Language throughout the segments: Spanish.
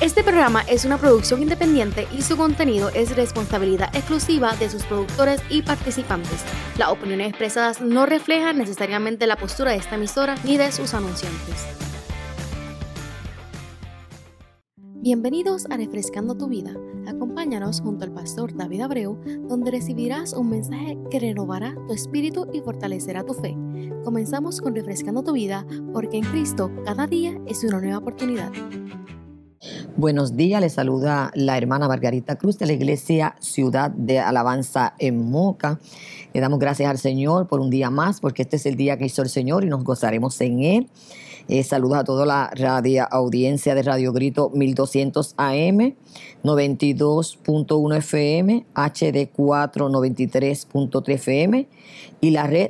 Este programa es una producción independiente y su contenido es responsabilidad exclusiva de sus productores y participantes. Las opiniones expresadas no reflejan necesariamente la postura de esta emisora ni de sus anunciantes. Bienvenidos a Refrescando tu Vida. Acompáñanos junto al pastor David Abreu, donde recibirás un mensaje que renovará tu espíritu y fortalecerá tu fe. Comenzamos con Refrescando tu Vida, porque en Cristo cada día es una nueva oportunidad. Buenos días, les saluda la hermana Margarita Cruz de la Iglesia Ciudad de Alabanza en Moca. Le damos gracias al Señor por un día más, porque este es el día que hizo el Señor y nos gozaremos en Él. Saludos a toda la audiencia de Radio Grito 1200 AM, 92.1 FM, HD4 93.3 FM y la red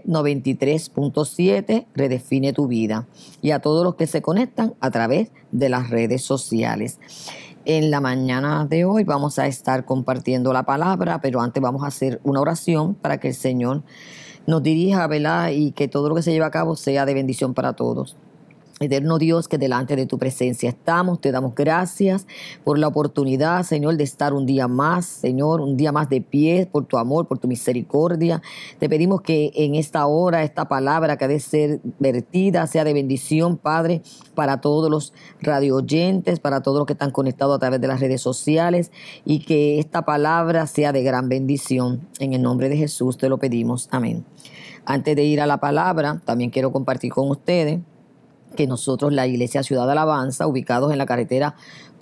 93.7 Redefine tu Vida. Y a todos los que se conectan a través de las redes sociales. En la mañana de hoy vamos a estar compartiendo la palabra, pero antes vamos a hacer una oración para que el Señor nos dirija, ¿verdad? Y que todo lo que se lleve a cabo sea de bendición para todos. Eterno Dios, que delante de tu presencia estamos, te damos gracias por la oportunidad, Señor, de estar un día más, Señor, un día más de pie, por tu amor, por tu misericordia. Te pedimos que en esta hora, esta palabra que ha de ser vertida, sea de bendición, Padre, para todos los radio oyentes, para todos los que están conectados a través de las redes sociales, y que esta palabra sea de gran bendición. En el nombre de Jesús te lo pedimos. Amén. Antes de ir a la palabra, también quiero compartir con ustedes que nosotros, la Iglesia Ciudad de Alabanza, ubicados en la carretera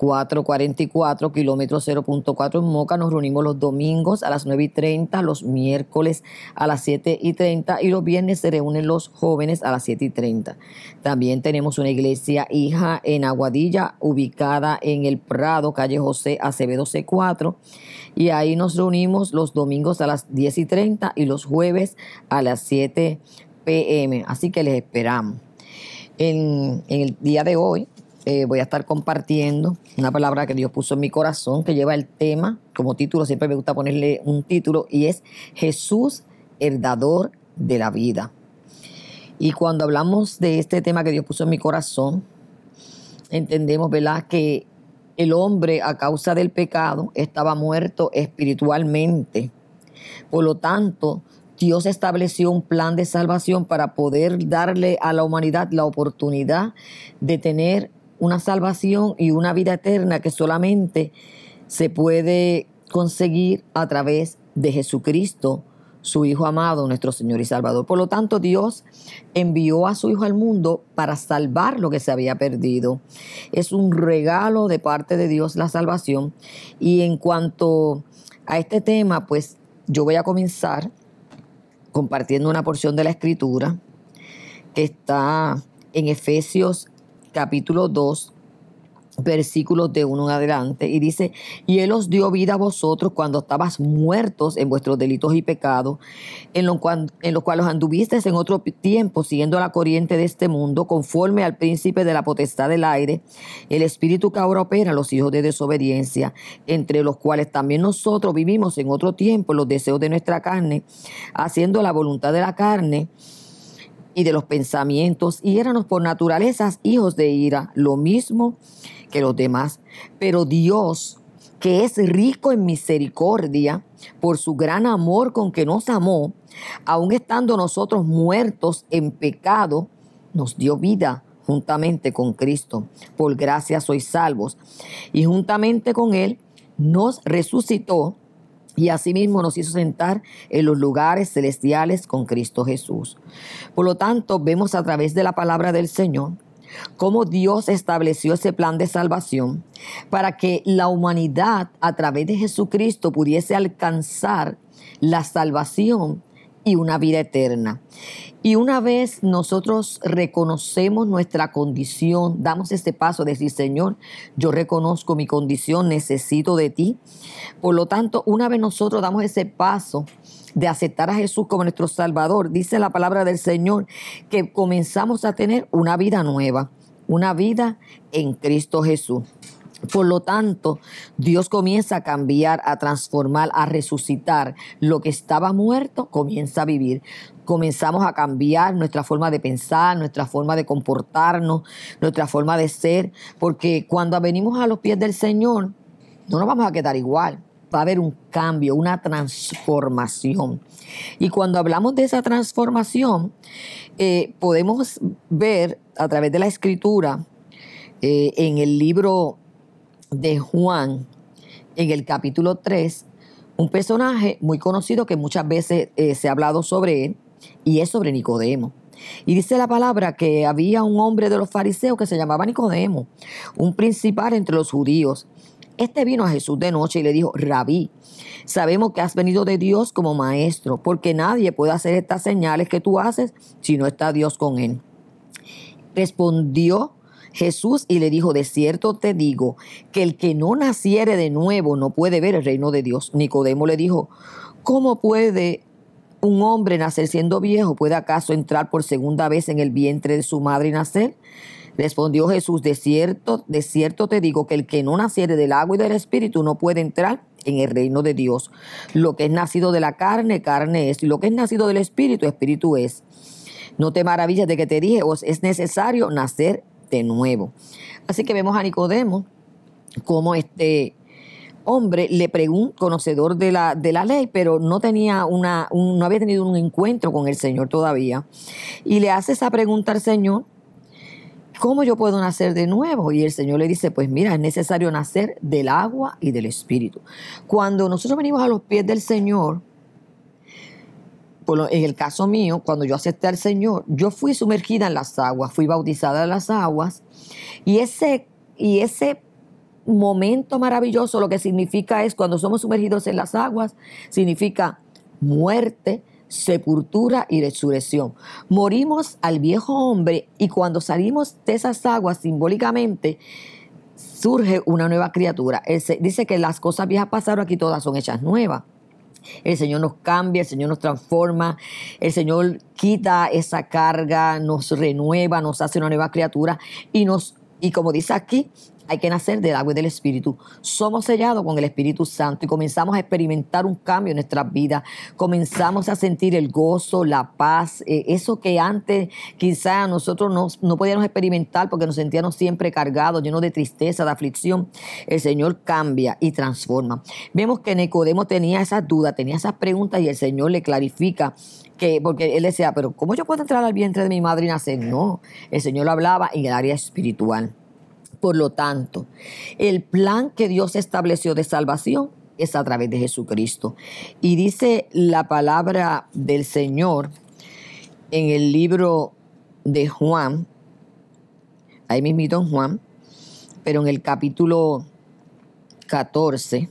444, kilómetro 0.4 en Moca, nos reunimos los domingos a las 9:30, los miércoles a las 7:30 y los viernes se reúnen los jóvenes a las 7:30. También tenemos una iglesia hija en Aguadilla, ubicada en El Prado, calle José Acevedo C4, y ahí nos reunimos los domingos a las 10:30 y los jueves a las 7 p.m. Así que les esperamos. En el día de hoy voy a estar compartiendo una palabra que Dios puso en mi corazón, que lleva el tema como título. Siempre me gusta ponerle un título, y es Jesús, el dador de la vida. Y cuando hablamos de este tema que Dios puso en mi corazón, entendemos, ¿verdad?, que el hombre, a causa del pecado, estaba muerto espiritualmente. Por lo tanto, Dios estableció un plan de salvación para poder darle a la humanidad la oportunidad de tener una salvación y una vida eterna que solamente se puede conseguir a través de Jesucristo, su Hijo amado, nuestro Señor y Salvador. Por lo tanto, Dios envió a su Hijo al mundo para salvar lo que se había perdido. Es un regalo de parte de Dios la salvación. Y en cuanto a este tema, pues yo voy a comenzar compartiendo una porción de la Escritura que está en Efesios capítulo 2, versículos de 1 en adelante, y dice: y Él os dio vida a vosotros cuando estabas muertos en vuestros delitos y pecados, en los cuales anduvisteis en otro tiempo, siguiendo la corriente de este mundo, conforme al príncipe de la potestad del aire, el espíritu que ahora opera en los hijos de desobediencia, entre los cuales también nosotros vivimos en otro tiempo en los deseos de nuestra carne, haciendo la voluntad de la carne y de los pensamientos, y éramos por naturaleza hijos de ira, lo mismo que los demás. Pero Dios, que es rico en misericordia, por su gran amor con que nos amó, aun estando nosotros muertos en pecado, nos dio vida juntamente con Cristo. Por gracia sois salvos. Y juntamente con Él nos resucitó, y asimismo nos hizo sentar en los lugares celestiales con Cristo Jesús. Por lo tanto, vemos a través de la palabra del Señor cómo Dios estableció ese plan de salvación para que la humanidad, a través de Jesucristo, pudiese alcanzar la salvación y una vida eterna. Y una vez nosotros reconocemos nuestra condición, damos este paso de decir: Señor, yo reconozco mi condición, necesito de ti. Por lo tanto, una vez nosotros damos ese paso de aceptar a Jesús como nuestro Salvador, dice la palabra del Señor que comenzamos a tener una vida nueva, una vida en Cristo Jesús. Por lo tanto, Dios comienza a cambiar, a transformar, a resucitar. Lo que estaba muerto comienza a vivir. comenzamos a cambiar nuestra forma de pensar, nuestra forma de comportarnos, nuestra forma de ser, porque cuando venimos a los pies del Señor, no nos vamos a quedar igual. Va a haber un cambio, una transformación. Y cuando hablamos de esa transformación, podemos ver a través de la Escritura, en el libro de Juan, en el capítulo 3, un personaje muy conocido que muchas veces se ha hablado sobre él, y es sobre Nicodemo. Y dice la palabra que había un hombre de los fariseos que se llamaba Nicodemo, un principal entre los judíos. Este vino a Jesús de noche y le dijo: Rabí, sabemos que has venido de Dios como maestro, porque nadie puede hacer estas señales que tú haces si no está Dios con él. Respondió Jesús y le dijo: de cierto te digo que el que no naciere de nuevo no puede ver el reino de Dios. Nicodemo le dijo: ¿cómo puede un hombre nacer siendo viejo? ¿Puede acaso entrar por segunda vez en el vientre de su madre y nacer? Respondió Jesús: de cierto te digo que el que no naciere del agua y del espíritu no puede entrar en el reino de Dios. Lo que es nacido de la carne, carne es, y lo que es nacido del espíritu, espíritu es. No te maravilles de que te dije: os es necesario nacer de nuevo. Así que vemos a Nicodemo como este hombre le preguntó, conocedor de la ley, pero no tenía no había tenido un encuentro con el Señor todavía. Y le hace esa pregunta al Señor: ¿cómo yo puedo nacer de nuevo? Y el Señor le dice: pues mira, es necesario nacer del agua y del espíritu. Cuando nosotros venimos a los pies del Señor, en el caso mío, cuando yo acepté al Señor, yo fui sumergida en las aguas, fui bautizada en las aguas, y ese momento maravilloso lo que significa es, cuando somos sumergidos en las aguas, significa muerte, sepultura y resurrección. Morimos al viejo hombre, y cuando salimos de esas aguas, simbólicamente surge una nueva criatura. Dice que las cosas viejas pasaron, aquí todas son hechas nuevas. El Señor nos cambia, el Señor nos transforma, el Señor quita esa carga, nos renueva, nos hace una nueva criatura, y como dice aquí, hay que nacer del agua y del Espíritu. Somos sellados con el Espíritu Santo y comenzamos a experimentar un cambio en nuestras vidas. Comenzamos a sentir el gozo, la paz, eso que antes quizá nosotros no podíamos experimentar porque nos sentíamos siempre cargados, llenos de tristeza, de aflicción. El Señor cambia y transforma. Vemos que Nicodemo tenía esas dudas, tenía esas preguntas, y el Señor le clarifica porque él decía: pero ¿cómo yo puedo entrar al vientre de mi madre y nacer? No, el Señor lo hablaba en el área espiritual. Por lo tanto, el plan que Dios estableció de salvación es a través de Jesucristo. Y dice la palabra del Señor en el libro de Juan, ahí mismito en Juan, pero en el capítulo 14,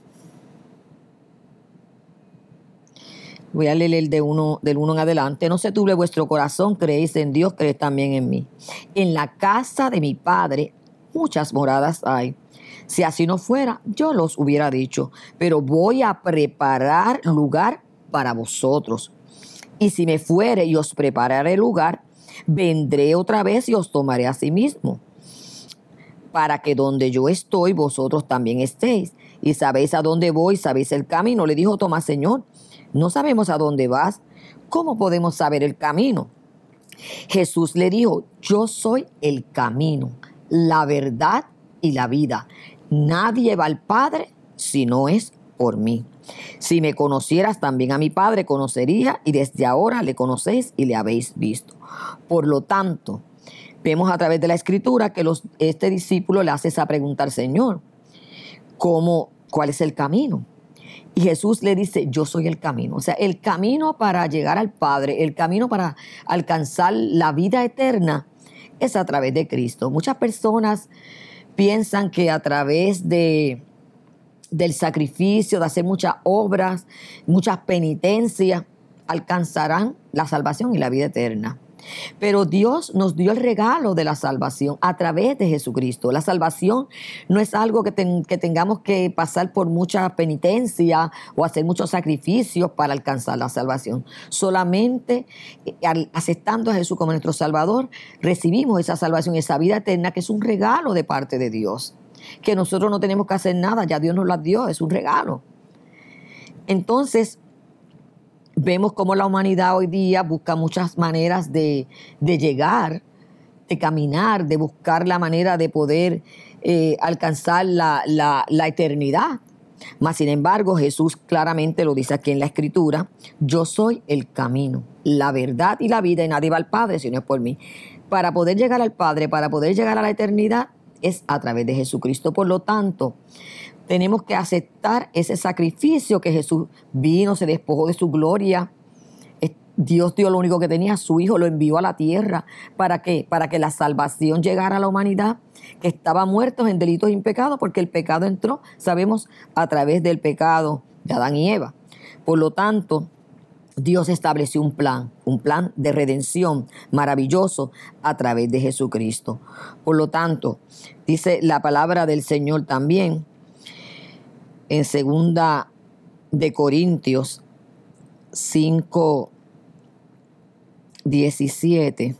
voy a leer del 1 en adelante. No se turbe vuestro corazón, creéis en Dios, creéis también en mí. En la casa de mi Padre muchas moradas hay. Si así no fuera, yo los hubiera dicho, pero voy a preparar lugar para vosotros. Y si me fuere y os prepararé lugar, vendré otra vez y os tomaré a sí mismo, para que donde yo estoy, vosotros también estéis. Y sabéis a dónde voy, sabéis el camino. Le dijo Tomás: Señor, no sabemos a dónde vas. ¿Cómo podemos saber el camino? Jesús le dijo: yo soy el camino, la verdad y la vida. Nadie va al Padre si no es por mí. Si me conocieras, también a mi Padre conocería, y desde ahora le conocéis y le habéis visto. Por lo tanto, vemos a través de la Escritura que este discípulo le hace esa pregunta al Señor: ¿cuál es el camino? Y Jesús le dice: yo soy el camino. O sea, el camino para llegar al Padre, el camino para alcanzar la vida eterna, es a través de Cristo. Muchas personas piensan que a través del sacrificio, de hacer muchas obras, muchas penitencias, alcanzarán la salvación y la vida eterna. Pero Dios nos dio el regalo de la salvación a través de Jesucristo. La salvación no es algo que tengamos que pasar por mucha penitencia o hacer muchos sacrificios para alcanzar la salvación. Solamente aceptando a Jesús como nuestro Salvador, recibimos esa salvación, esa vida eterna, que es un regalo de parte de Dios, que nosotros no tenemos que hacer nada, ya Dios nos la dio, es un regalo. Entonces, vemos cómo la humanidad hoy día busca muchas maneras de llegar, de caminar, de buscar la manera de poder alcanzar la eternidad. Mas, sin embargo, Jesús claramente lo dice aquí en la Escritura: yo soy el camino, la verdad y la vida, y nadie va al Padre si no es por mí. Para poder llegar al Padre, para poder llegar a la eternidad, es a través de Jesucristo. Por lo tanto, tenemos que aceptar ese sacrificio que Jesús vino, se despojó de su gloria. Dios dio lo único que tenía, su Hijo, lo envió a la tierra. ¿Para qué? Para que la salvación llegara a la humanidad, que estaba muertos en delitos y en pecados, porque el pecado entró, sabemos, a través del pecado de Adán y Eva. Por lo tanto, Dios estableció un plan de redención maravilloso a través de Jesucristo. Por lo tanto, dice la palabra del Señor también en 2 de Corintios 5:17,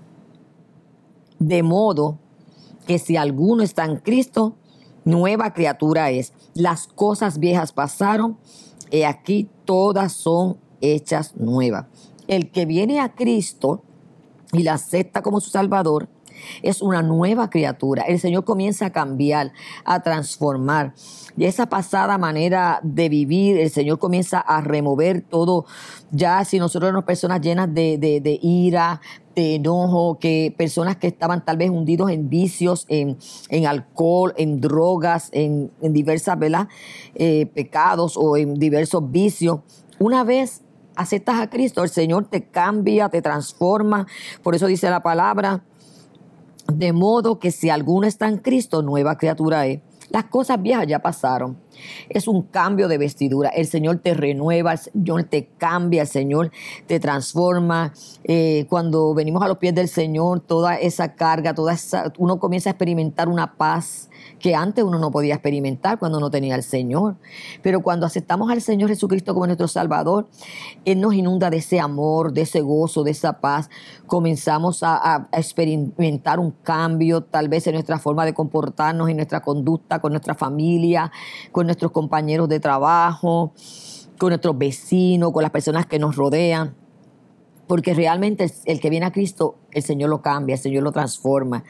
de modo que si alguno está en Cristo, nueva criatura es. Las cosas viejas pasaron, y aquí todas son hechas nuevas. El que viene a Cristo y la acepta como su Salvador es una nueva criatura. El Señor comienza a cambiar, a transformar. Y esa pasada manera de vivir, el Señor comienza a remover todo. Ya si nosotros éramos personas llenas de ira, de enojo, que personas que estaban tal vez hundidos en vicios, en alcohol, en drogas, en diversas, ¿verdad? Pecados o en diversos vicios. Una vez aceptas a Cristo, el Señor te cambia, te transforma. Por eso dice la palabra: de modo que si alguno está en Cristo, nueva criatura es. Las cosas viejas ya pasaron. Es un cambio de vestidura. El Señor te renueva, el Señor te cambia, el Señor te transforma. Cuando venimos a los pies del Señor, toda esa carga, uno comienza a experimentar una paz que antes uno no podía experimentar cuando no tenía al Señor. Pero cuando aceptamos al Señor Jesucristo como nuestro Salvador, Él nos inunda de ese amor, de ese gozo, de esa paz. Comenzamos a experimentar un cambio, tal vez en nuestra forma de comportarnos, en nuestra conducta, con nuestra familia, con nuestros compañeros de trabajo, con nuestros vecinos, con las personas que nos rodean. Porque realmente el que viene a Cristo, el Señor lo cambia, el Señor lo transforma.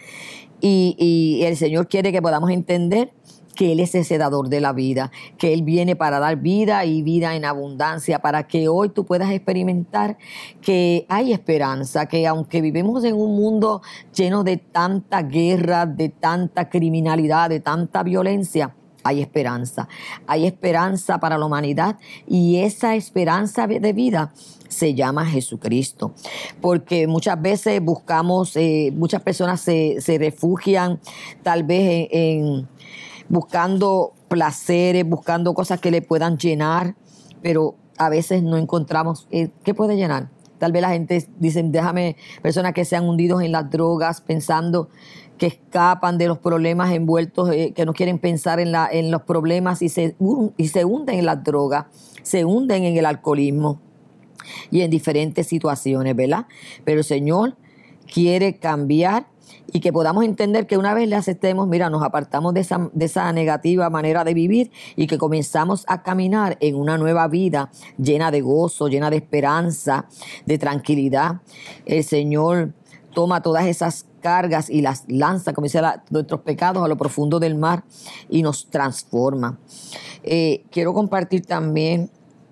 Y el Señor quiere que podamos entender que Él es ese dador de la vida, que Él viene para dar vida y vida en abundancia, para que hoy tú puedas experimentar que hay esperanza, que aunque vivimos en un mundo lleno de tanta guerra, de tanta criminalidad, de tanta violencia, hay esperanza para la humanidad, y esa esperanza de vida se llama Jesucristo. Porque muchas veces buscamos, muchas personas se refugian tal vez en buscando placeres, buscando cosas que le puedan llenar, pero a veces no encontramos qué puede llenar. Tal vez la gente dice, déjame, personas que se han hundido en las drogas pensando que escapan de los problemas envueltos, que no quieren pensar en los problemas y se hunden en las drogas, se hunden en el alcoholismo y en diferentes situaciones, ¿verdad? Pero el Señor quiere cambiar y que podamos entender que una vez le aceptemos, mira, nos apartamos de esa negativa manera de vivir y que comenzamos a caminar en una nueva vida llena de gozo, llena de esperanza, de tranquilidad. El Señor toma todas esas cargas y las lanza, como dice, nuestros pecados a lo profundo del mar y nos transforma. Quiero compartir también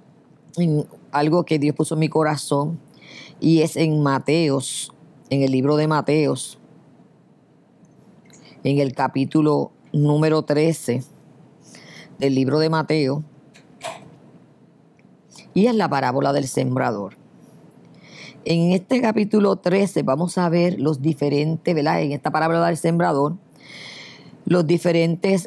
algo que Dios puso en mi corazón, y es en Mateos, en el libro de Mateos, en el capítulo número 13 del libro de Mateo, y es la parábola del sembrador. En este capítulo 13 vamos a ver los diferentes, ¿verdad? En esta parábola del sembrador, los diferentes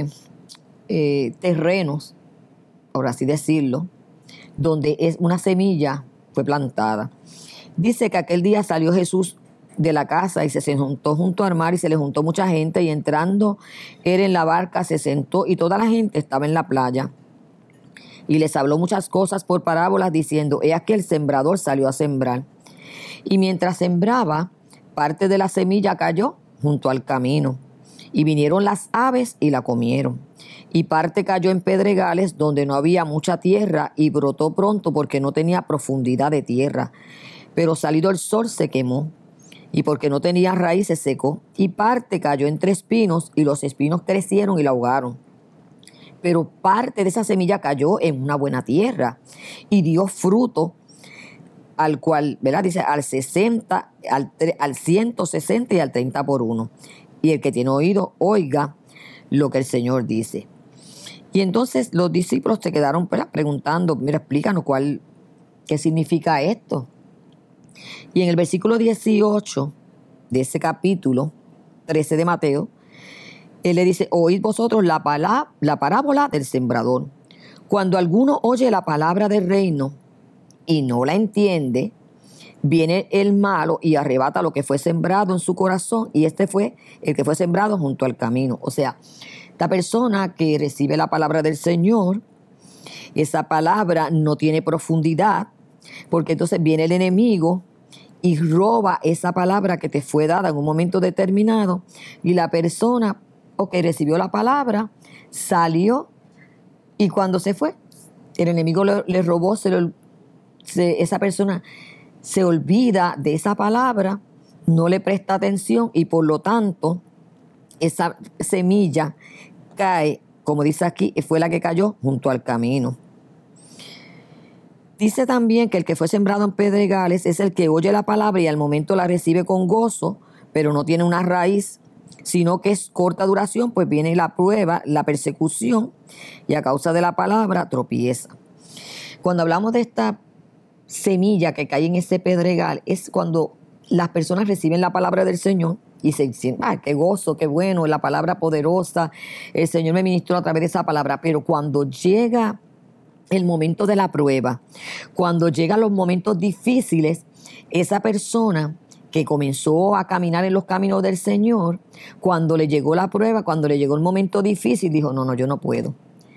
terrenos, por así decirlo, donde es una semilla fue plantada. Dice que aquel día salió Jesús de la casa y se sentó junto al mar, y se le juntó mucha gente, y entrando él en la barca se sentó, y toda la gente estaba en la playa. Y les habló muchas cosas por parábolas, diciendo: he aquí el sembrador salió a sembrar. Y mientras sembraba, parte de la semilla cayó junto al camino, Y vinieron las aves y la comieron. Y parte cayó en pedregales donde no había mucha tierra y brotó pronto porque no tenía profundidad de tierra. Pero salido el sol se quemó y porque no tenía raíz se secó. Y parte cayó entre espinos y los espinos crecieron y la ahogaron. Pero parte de esa semilla cayó en una buena tierra y dio fruto, al cual, ¿verdad? Dice al 60, al 160 y al 30 por uno. Y el que tiene oído, oiga lo que el Señor dice. Y entonces los discípulos se quedaron, ¿verdad?, preguntando, mira, explícanos qué significa esto. Y en el versículo 18 de ese capítulo 13 de Mateo, él le dice, oíd vosotros la parábola del sembrador. Cuando alguno oye la palabra del reino y no la entiende, viene el malo y arrebata lo que fue sembrado en su corazón, y este fue el que fue sembrado junto al camino. O sea, esta persona que recibe la palabra del Señor, esa palabra no tiene profundidad, porque entonces viene el enemigo y roba esa palabra que te fue dada en un momento determinado, y la persona que recibió la palabra salió, y cuando se fue, el enemigo le robó, esa persona se olvida de esa palabra, no le presta atención y por lo tanto esa semilla cae, como dice aquí, fue la que cayó junto al camino. Dice también que el que fue sembrado en pedregales es el que oye la palabra y al momento la recibe con gozo, pero no tiene una raíz, sino que es corta duración, pues viene la prueba, la persecución, y a causa de la palabra tropieza. Cuando hablamos de esta semilla que cae en ese pedregal, es cuando las personas reciben la palabra del Señor y se dicen, qué gozo, qué bueno, la palabra poderosa, el Señor me ministró a través de esa palabra. Pero cuando llega el momento de la prueba, cuando llegan los momentos difíciles, esa persona que comenzó a caminar en los caminos del Señor, cuando le llegó la prueba, cuando le llegó el momento difícil, dijo, no, yo no puedo.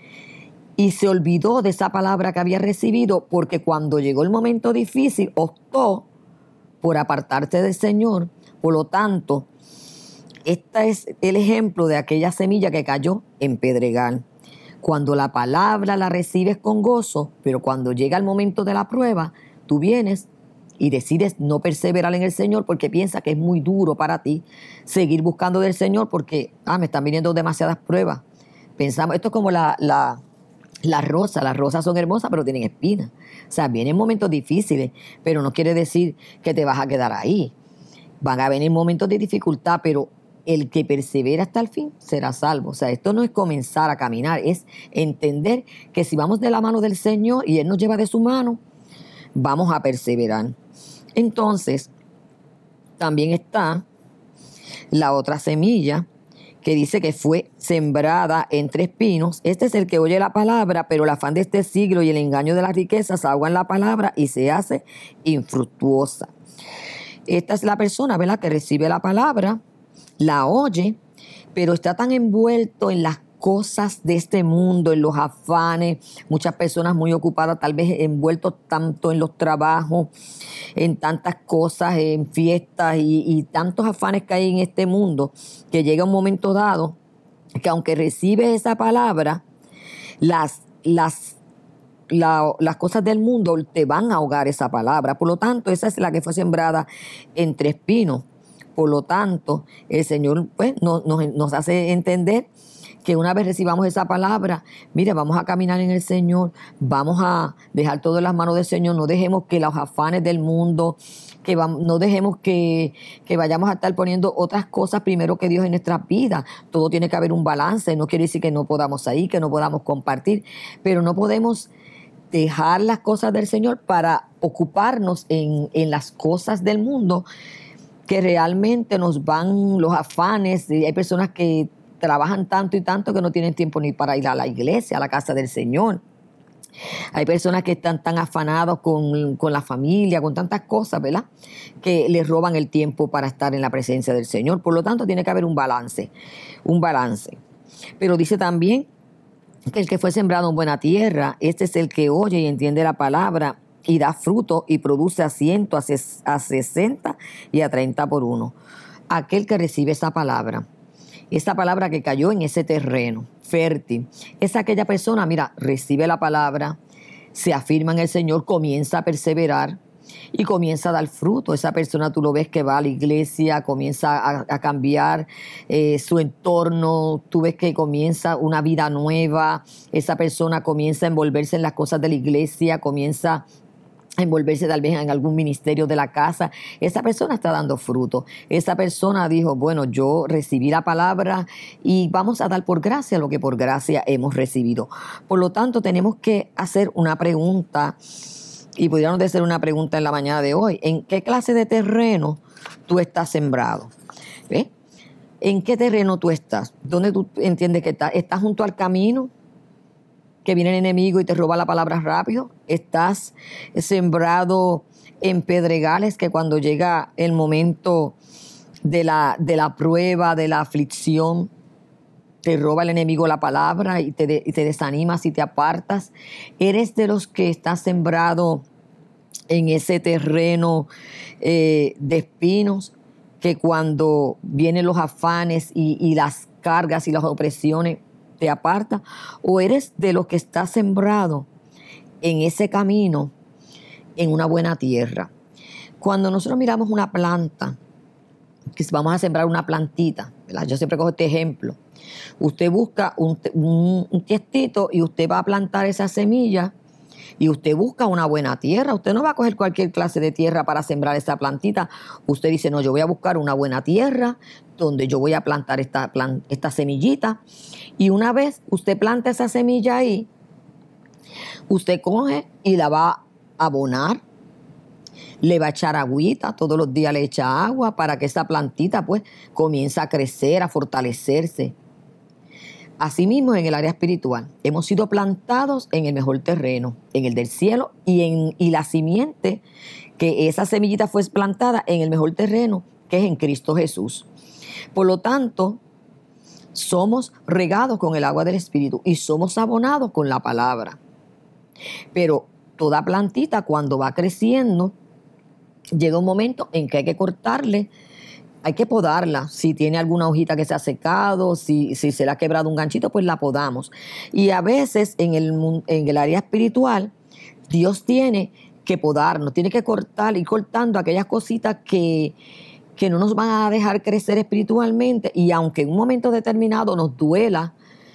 Y se olvidó de esa palabra que había recibido, porque cuando llegó el momento difícil, optó por apartarse del Señor. Por lo tanto, este es el ejemplo de aquella semilla que cayó en pedregal. Cuando la palabra la recibes con gozo, pero cuando llega el momento de la prueba, tú vienes y decides no perseverar en el Señor porque piensas que es muy duro para ti seguir buscando del Señor porque me están viniendo demasiadas pruebas. Pensamos, esto es como las rosas son hermosas pero tienen espinas. O sea, vienen momentos difíciles, pero no quiere decir que te vas a quedar ahí. Van a venir momentos de dificultad, pero el que persevera hasta el fin será salvo. O sea, esto no es comenzar a caminar, es entender que si vamos de la mano del Señor y Él nos lleva de su mano, vamos a perseverar. Entonces, también está la otra semilla que dice que fue sembrada entre espinos. Este es el que oye la palabra, pero el afán de este siglo y el engaño de las riquezas ahogan la palabra y se hace infructuosa. Esta es la persona, ¿verdad?, que recibe la palabra, la oye, pero está tan envuelto en las cosas de este mundo, en los afanes, muchas personas muy ocupadas, tal vez envueltos tanto en los trabajos, en tantas cosas, en fiestas y tantos afanes que hay en este mundo, que llega un momento dado que aunque recibes esa palabra, las cosas del mundo te van a ahogar esa palabra. Por lo tanto, esa es la que fue sembrada entre espinos. Por lo tanto, el Señor pues, nos hace entender que una vez recibamos esa palabra, mire, vamos a caminar en el Señor, vamos a dejar todo en las manos del Señor, no dejemos que los afanes del mundo, no dejemos que vayamos a estar poniendo otras cosas primero que Dios en nuestras vidas. Todo tiene que haber un balance, no quiere decir que no podamos ir, que no podamos compartir, pero no podemos dejar las cosas del Señor para ocuparnos en las cosas del mundo que realmente nos van los afanes. Y hay personas que trabajan tanto y tanto que no tienen tiempo ni para ir a la iglesia, a la casa del Señor. Hay personas que están tan afanados con la familia, con tantas cosas, ¿verdad?, que les roban el tiempo para estar en la presencia del Señor. Por lo tanto, tiene que haber un balance. Pero dice también que el que fue sembrado en buena tierra, este es el que oye y entiende la palabra y da fruto y produce a 100, a 60 y a 30 por uno. Aquel que recibe esa palabra esa palabra que cayó en ese terreno fértil, es aquella persona, mira, recibe la palabra, se afirma en el Señor, comienza a perseverar y comienza a dar fruto. Esa persona tú lo ves que va a la iglesia, comienza a cambiar su entorno, tú ves que comienza una vida nueva, esa persona comienza a envolverse en las cosas de la iglesia, comienza a envolverse tal vez en algún ministerio de la casa. Esa persona está dando fruto. Esa persona dijo, bueno, yo recibí la palabra y vamos a dar por gracia lo que por gracia hemos recibido. Por lo tanto, tenemos que hacer una pregunta, y pudiéramos hacer una pregunta en la mañana de hoy. ¿En qué clase de terreno tú estás sembrado? ¿Ves? ¿En qué terreno tú estás? ¿Dónde tú entiendes que estás? ¿Estás junto al camino que viene el enemigo y te roba la palabra rápido? ¿Estás sembrado en pedregales que cuando llega el momento de la prueba, de la aflicción, te roba el enemigo la palabra y te desanimas y te apartas? ¿Eres de los que estás sembrado en ese terreno de espinos, que cuando vienen los afanes y las cargas y las opresiones te aparta? ¿O eres de los que está sembrado en ese camino, en una buena tierra? Cuando nosotros miramos una planta, que vamos a sembrar una plantita, ¿verdad? Yo siempre cojo este ejemplo. Usted busca un tiestito y usted va a plantar esa semilla y usted busca una buena tierra. Usted no va a coger cualquier clase de tierra para sembrar esa plantita. Usted dice, no, yo voy a buscar una buena tierra donde yo voy a plantar esta semillita. Y una vez usted planta esa semilla ahí, usted coge y la va a abonar, le va a echar agüita, todos los días le echa agua para que esa plantita pues comience a crecer, a fortalecerse. Asimismo, en el área espiritual, hemos sido plantados en el mejor terreno, en el del cielo, y la simiente, que esa semillita fue plantada en el mejor terreno, que es en Cristo Jesús. Por lo tanto, somos regados con el agua del Espíritu y somos abonados con la palabra. Pero toda plantita, cuando va creciendo, llega un momento en que hay que cortarle, hay que podarla. Si tiene alguna hojita que se ha secado, si se le ha quebrado un ganchito, pues la podamos. Y a veces en el área espiritual, Dios tiene que podarnos, tiene que ir cortando aquellas cositas que no nos van a dejar crecer espiritualmente. Y aunque en un momento determinado nos duela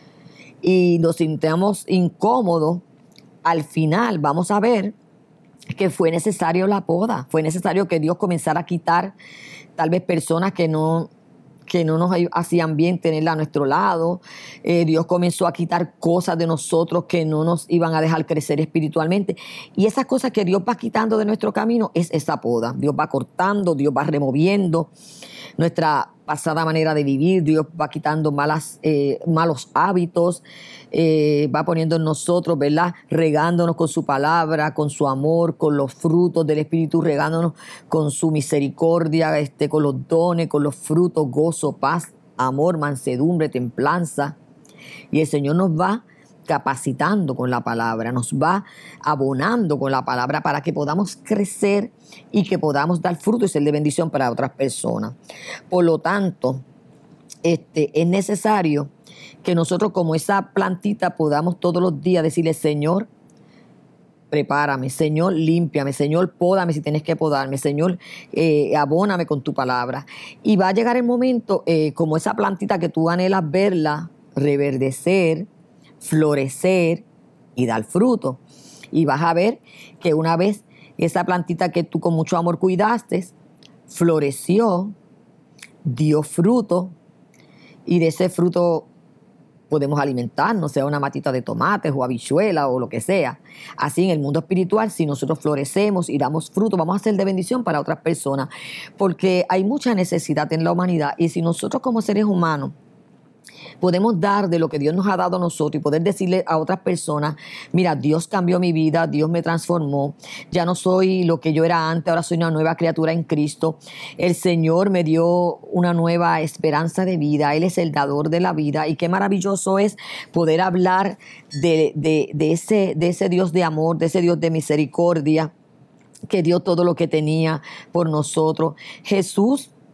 y nos sintamos incómodos, al final vamos a ver que fue necesario la poda, fue necesario que Dios comenzara a quitar tal vez personas que no nos hacían bien tenerla a nuestro lado. Dios comenzó a quitar cosas de nosotros que no nos iban a dejar crecer espiritualmente. Y esas cosas que Dios va quitando de nuestro camino es esa poda. Dios va cortando, Dios va removiendo nuestra pasada manera de vivir. Dios va quitando malos hábitos, va poniendo en nosotros, ¿verdad? Regándonos con su palabra, con su amor, con los frutos del Espíritu, regándonos con su misericordia, con los dones, con los frutos, gozo, paz, amor, mansedumbre, templanza. Y el Señor nos va capacitando con la palabra, nos va abonando con la palabra para que podamos crecer y que podamos dar fruto y ser de bendición para otras personas. Por lo tanto, es necesario que nosotros, como esa plantita, podamos todos los días decirle, Señor, prepárame, Señor, límpiame, Señor, pódame si tienes que podarme, Señor, abóname con tu palabra. Y va a llegar el momento, como esa plantita que tú anhelas verla reverdecer, florecer y dar fruto. Y vas a ver que una vez esa plantita que tú con mucho amor cuidaste, floreció, dio fruto, y de ese fruto podemos alimentarnos, sea una matita de tomates o habichuela o lo que sea. Así en el mundo espiritual, si nosotros florecemos y damos fruto, vamos a ser de bendición para otras personas, porque hay mucha necesidad en la humanidad, y si nosotros como seres humanos podemos dar de lo que Dios nos ha dado a nosotros y poder decirle a otras personas, mira, Dios cambió mi vida, Dios me transformó, ya no soy lo que yo era antes, ahora soy una nueva criatura en Cristo, el Señor me dio una nueva esperanza de vida, Él es el dador de la vida, y qué maravilloso es poder hablar de ese Dios de amor, de ese Dios de misericordia, que dio todo lo que tenía por nosotros. Jesús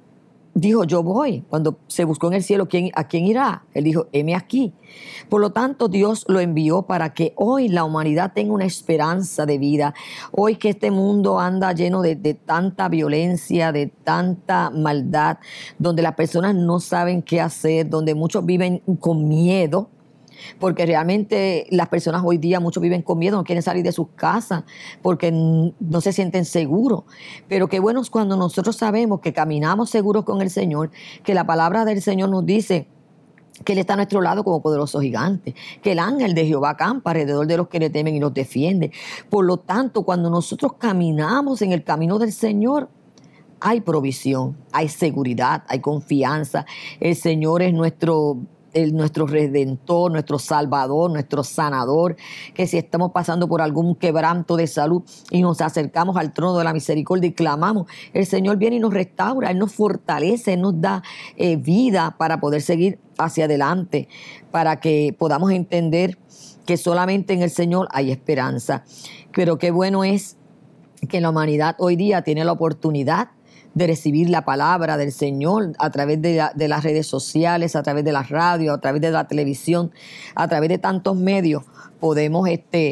dijo, yo voy. Cuando se buscó en el cielo, ¿a quién irá? Él dijo, heme aquí. Por lo tanto, Dios lo envió para que hoy la humanidad tenga una esperanza de vida. Hoy que este mundo anda lleno de tanta violencia, de tanta maldad, donde las personas no saben qué hacer, donde muchos viven con miedo, porque realmente las personas hoy día, muchos viven con miedo, no quieren salir de sus casas porque no se sienten seguros. Pero qué bueno es cuando nosotros sabemos que caminamos seguros con el Señor, que la palabra del Señor nos dice que Él está a nuestro lado como poderoso gigante, que el ángel de Jehová acampa alrededor de los que le temen y los defiende. Por lo tanto, cuando nosotros caminamos en el camino del Señor, hay provisión, hay seguridad, hay confianza. El Señor es nuestro Redentor, nuestro Salvador, nuestro Sanador, que si estamos pasando por algún quebranto de salud y nos acercamos al trono de la misericordia y clamamos, el Señor viene y nos restaura, Él nos fortalece, Él nos da vida para poder seguir hacia adelante, para que podamos entender que solamente en el Señor hay esperanza. Pero qué bueno es que la humanidad hoy día tiene la oportunidad de recibir la palabra del Señor a través de las redes sociales, a través de la radio, a través de la televisión, a través de tantos medios. Podemos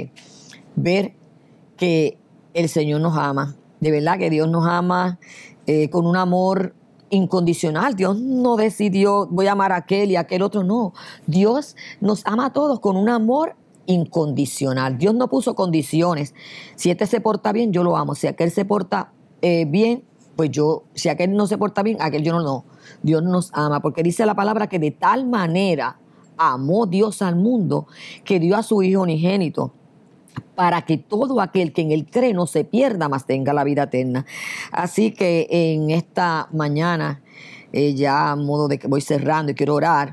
ver que el Señor nos ama. De verdad que Dios nos ama con un amor incondicional. Dios no decidió, voy a amar a aquel y a aquel otro, no. Dios nos ama a todos con un amor incondicional. Dios no puso condiciones. Si este se porta bien, yo lo amo. Si aquel se porta bien, pues si aquel no se porta bien, aquel yo no. Dios nos ama, porque dice la palabra que de tal manera amó Dios al mundo que dio a su Hijo unigénito, para que todo aquel que en Él cree no se pierda, mas tenga la vida eterna. Así que en esta mañana, ya a modo de que voy cerrando y quiero orar,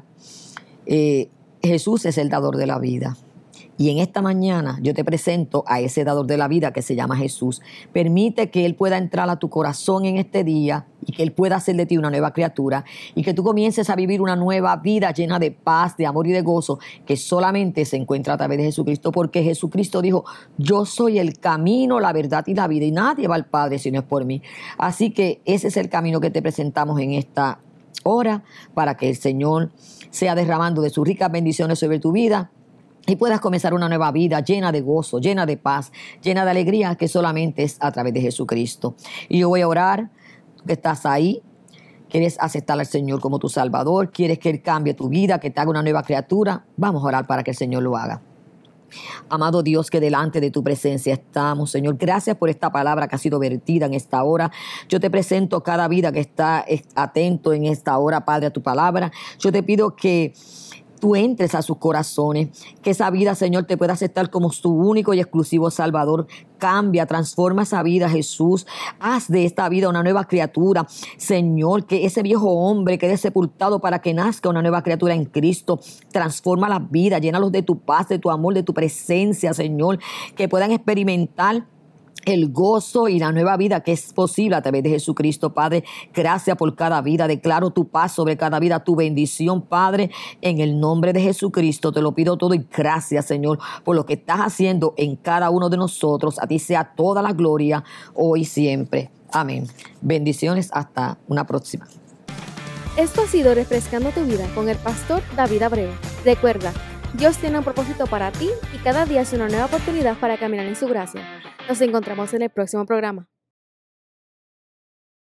Jesús es el dador de la vida. Y en esta mañana yo te presento a ese dador de la vida que se llama Jesús. Permite que Él pueda entrar a tu corazón en este día y que Él pueda hacer de ti una nueva criatura y que tú comiences a vivir una nueva vida llena de paz, de amor y de gozo que solamente se encuentra a través de Jesucristo, porque Jesucristo dijo, yo soy el camino, la verdad y la vida y nadie va al Padre si no es por mí. Así que ese es el camino que te presentamos en esta hora para que el Señor sea derramando de sus ricas bendiciones sobre tu vida y puedas comenzar una nueva vida llena de gozo, llena de paz, llena de alegría, que solamente es a través de Jesucristo. Y yo voy a orar, que estás ahí, quieres aceptar al Señor como tu Salvador, quieres que Él cambie tu vida, que te haga una nueva criatura, vamos a orar para que el Señor lo haga. Amado Dios, que delante de tu presencia estamos, Señor. Gracias por esta palabra que ha sido vertida en esta hora. Yo te presento cada vida que está atento en esta hora, Padre, a tu palabra. Yo te pido que tú entres a sus corazones, que esa vida, Señor, te pueda aceptar como su único y exclusivo Salvador. Cambia, transforma esa vida, Jesús. Haz de esta vida una nueva criatura, Señor, que ese viejo hombre quede sepultado para que nazca una nueva criatura en Cristo. Transforma la vida, llénalos de tu paz, de tu amor, de tu presencia, Señor, que puedan experimentar el gozo y la nueva vida que es posible a través de Jesucristo, Padre. Gracias por cada vida. Declaro tu paz sobre cada vida, tu bendición, Padre. En el nombre de Jesucristo te lo pido todo y gracias, Señor, por lo que estás haciendo en cada uno de nosotros. A ti sea toda la gloria, hoy y siempre. Amén. Bendiciones. Hasta una próxima. Esto ha sido Refrescando tu Vida con el pastor David Abreu. Recuerda, Dios tiene un propósito para ti y cada día es una nueva oportunidad para caminar en su gracia. Nos encontramos en el próximo programa.